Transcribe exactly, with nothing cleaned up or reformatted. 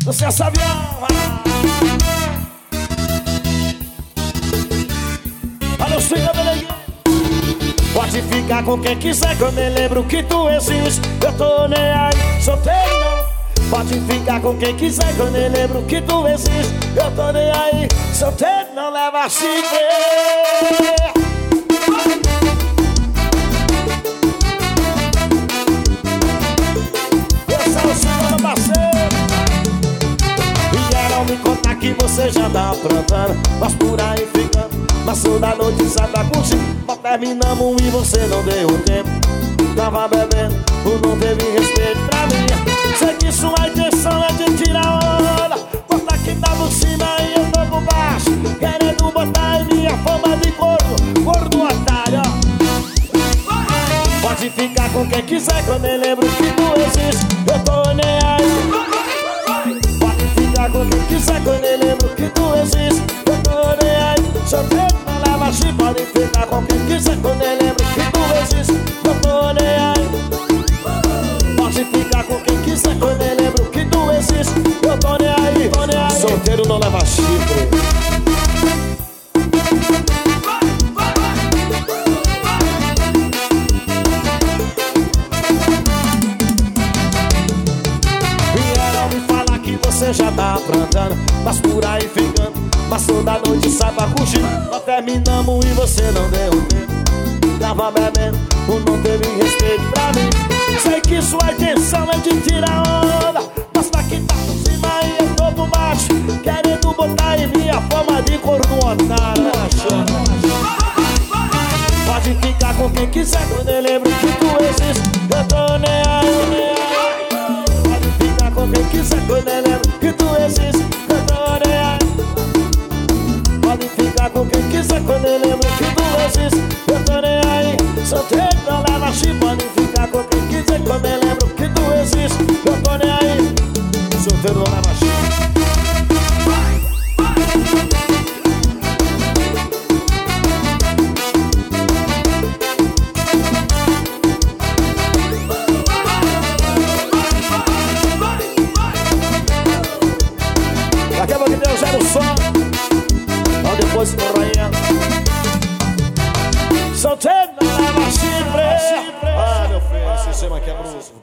Você sabe, alô, senhor Beleguinho. Pode ficar com quem quiser, que eu nem lembro que tu existe. Eu tô nem aí, solteiro não. Pode ficar com quem quiser, que eu nem lembro que tu existe. Eu tô nem aí, solteiro não leva a chifre. Esse é o som do parceiro. Vieram me contar que você já tá aprontando, mas por aí ficando. Passou da noite, sai da curtir. Nós terminamos e você não deu tempo. Tava bebendo, ou não teve respeito pra mim. Sei que sua intenção é de tirar onda. Bota aqui tá por cima e eu tô por baixo, querendo botar em minha fama de gordo, gordo otário. Pode ficar com quem quiser, que eu nem lembro que tu existe. Eu tô nem aí. Pode ficar com quem quiser, que eu nem lembro que tu existe. Eu tô nem aí. Solteiro não leva chifre. Pode ficar com quem quiser, que eu nem lembro que tu existe. Eu tô nem aí. Pode ficar com quem quiser, que eu nem lembro que tu existe. Eu tô nem aí, tô nem aí. Solteiro não leva chifre. Vieram me falar que você já tá aprontando, mas por aí ficando. Passou da noite, sai pra curtir. Nós terminamos e você não deu tempo. Tava bebendo, ou não teve respeito pra mim. Sei que sua intenção é de tirar onda. Basta que tá por cima e eu tô por baixo, querendo botar em minha forma de corno otário. Pode ficar com quem quiser, que eu nem lembro que tu existe. Eu tô nem aí. Pode ficar com quem quiser, que eu nem lembro que tu existe. Eu tô nem aí. Pode ficar com quem quiser, que eu nem lembro que tu existe. Eu tô nem aí. Solteiro não leva chifre. Pode ficar com quem quiser, que eu nem lembro que tu existe. Eu tô nem aí. Solteiro não leva chifre.